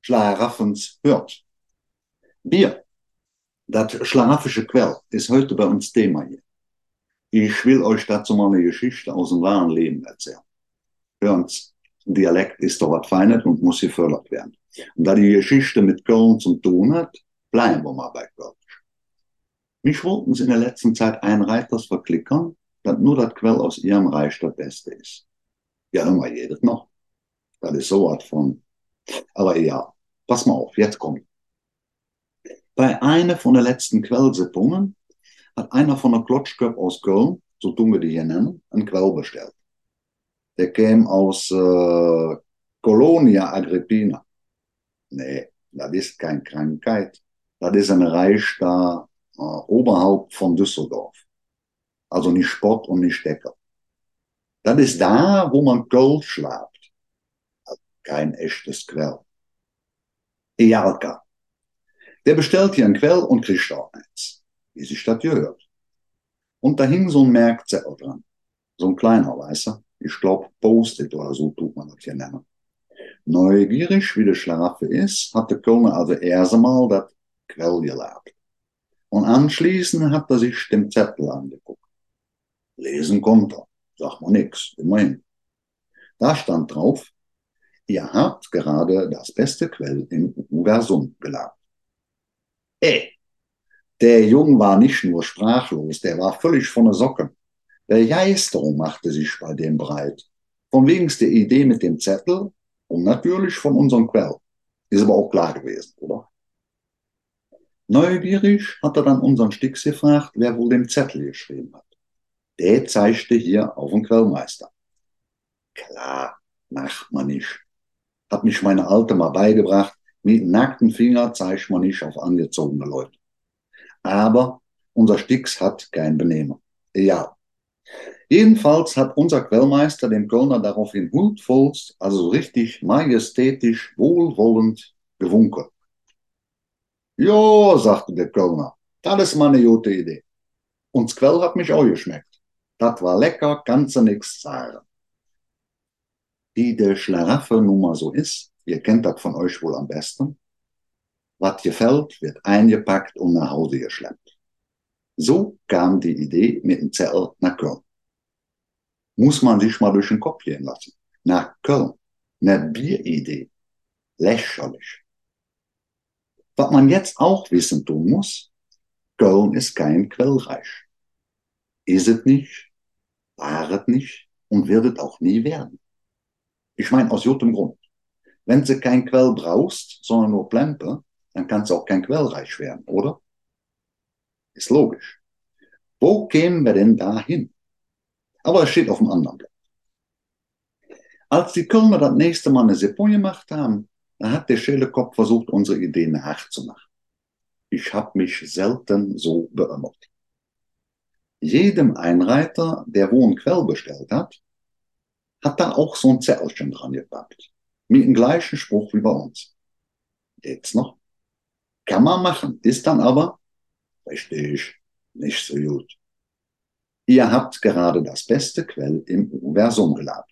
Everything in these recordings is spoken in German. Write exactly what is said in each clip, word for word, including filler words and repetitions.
Schlaraffens hört. Bier, das schlaraffische Quell, ist heute bei uns Thema hier. Ich will euch dazu mal eine Geschichte aus dem wahren Leben erzählen. Hören's, Dialekt ist doch was Feines und muss gefördert werden. Und da die Geschichte mit Köln zu tun hat, bleiben wir mal bei Köln. Mich wollten sie in der letzten Zeit Einreiters verklickern, dass nur das Quell aus ihrem Reich das Beste ist. Ja, immer jedes noch. Das ist so was von. Aber ja, pass mal auf, jetzt kommt. Bei einer von der letzten Quellsippungen hat einer von der Klotschköp aus Köln, so tun wir die hier nennen, ein Quell bestellt. Der käme aus äh, Colonia Agrippina. Nee, das ist keine Krankheit. Das ist ein Reich da äh, oberhalb von Düsseldorf. Also nicht Spott und nicht Decker. Das ist da, wo man Köln schlaft. Also kein echtes Quell. Ejalka. Der bestellt hier ein Quell und kriegt auch eins. Wie sich das gehört. Und da hing so ein Merkzettel dran. So ein kleiner, weißt du? Ich glaube, Post-it oder so tut man das hier nennen. Neugierig, wie der Schlaraffel ist, hat der Kölner also erst einmal das Quell geladen. Und anschließend hat er sich den Zettel angeguckt. Lesen konnte er. Sagt man nix, immerhin. Da stand drauf, ihr habt gerade das beste Quell im Universum geladen. Ey, der Junge war nicht nur sprachlos, der war völlig von der Socken. Begeisterung machte sich bei dem breit. Von wegen der Idee mit dem Zettel und natürlich von unserem Quell. Ist aber auch klar gewesen, oder? Neugierig hat er dann unseren Stix gefragt, wer wohl den Zettel geschrieben hat. Der zeigte hier auf den Quellmeister. Klar, macht man nicht. Hat mich meine Alte mal beigebracht, mit nackten Finger zeigt man nicht auf angezogene Leute. Aber unser Stix hat kein Benehmen. Ja. Jedenfalls hat unser Quellmeister dem Kölner daraufhin huldvollst, also richtig majestätisch, wohlwollend gewunken. Jo, sagte der Kölner, das ist mal eine gute Idee. Und das Quell hat mich auch geschmeckt. Das war lecker, kannst du nichts sagen. Wie der Schlaraffel nun mal so ist, ihr kennt das von euch wohl am besten, was gefällt, wird eingepackt und nach Hause geschleppt. So kam die Idee mit dem Zettel nach Köln. Muss man sich mal durch den Kopf gehen lassen. Nach Köln. Eine Bieridee. Lächerlich. Was man jetzt auch wissen tun muss, Köln ist kein Quellreich. Ist es nicht, war es nicht und wird es auch nie werden. Ich meine aus gutem Grund. Wenn du kein Quell brauchst, sondern nur Plempe, dann kann es auch kein Quellreich werden, oder? Ist logisch. Wo kämen wir denn da hin? Aber es steht auf dem anderen Blatt. Als die Kölner das nächste Mal eine Sippung gemacht haben, da hat der Schälekopf versucht, unsere Idee nachzumachen. Ich habe mich selten so beömmert. Jedem Einreiter, der wo einen Quell bestellt hat, hat da auch so ein Zettelchen dran gepackt. Mit dem gleichen Spruch wie bei uns. Geht's noch? Kann man machen, ist dann aber, richtig, nicht so gut. Ihr habt gerade das beste Quell im Universum geladen.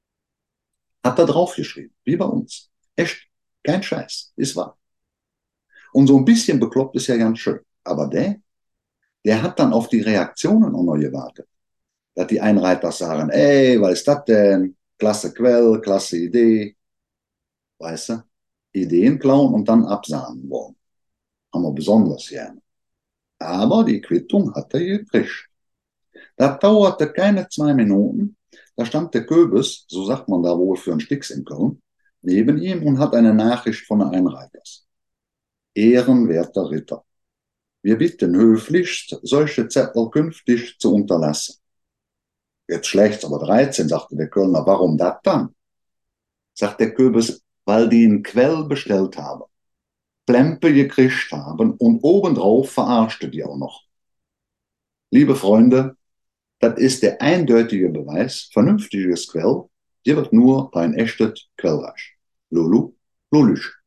Hat er draufgeschrieben, wie bei uns. Echt, kein Scheiß, ist wahr. Und so ein bisschen bekloppt ist ja ganz schön. Aber der, der hat dann auf die Reaktionen auch noch gewartet. Dass die Einreiter sagen, ey, was ist das denn? Klasse Quell, klasse Idee. Weißt du? Ideen klauen und dann absahnen wollen. Haben wir besonders gerne. Aber die Quittung hat er gekriegt. Das dauerte keine zwei Minuten. Da stand der Köbis, so sagt man da wohl für einen Stix in Köln, neben ihm und hat eine Nachricht von der Einreiters. Ehrenwerter Ritter, wir bitten höflichst, solche Zettel künftig zu unterlassen. Jetzt schlägt's aber dreizehn, sagte der Kölner. Warum das dann? Sagt der Köbis, weil die einen Quell bestellt haben, Plempe gekriegt haben und obendrauf verarschte die auch noch. Liebe Freunde, das ist der eindeutige Beweis, vernünftiges Quell, die wird nur ein echtes Quellreich. Lulu, Lulüsch.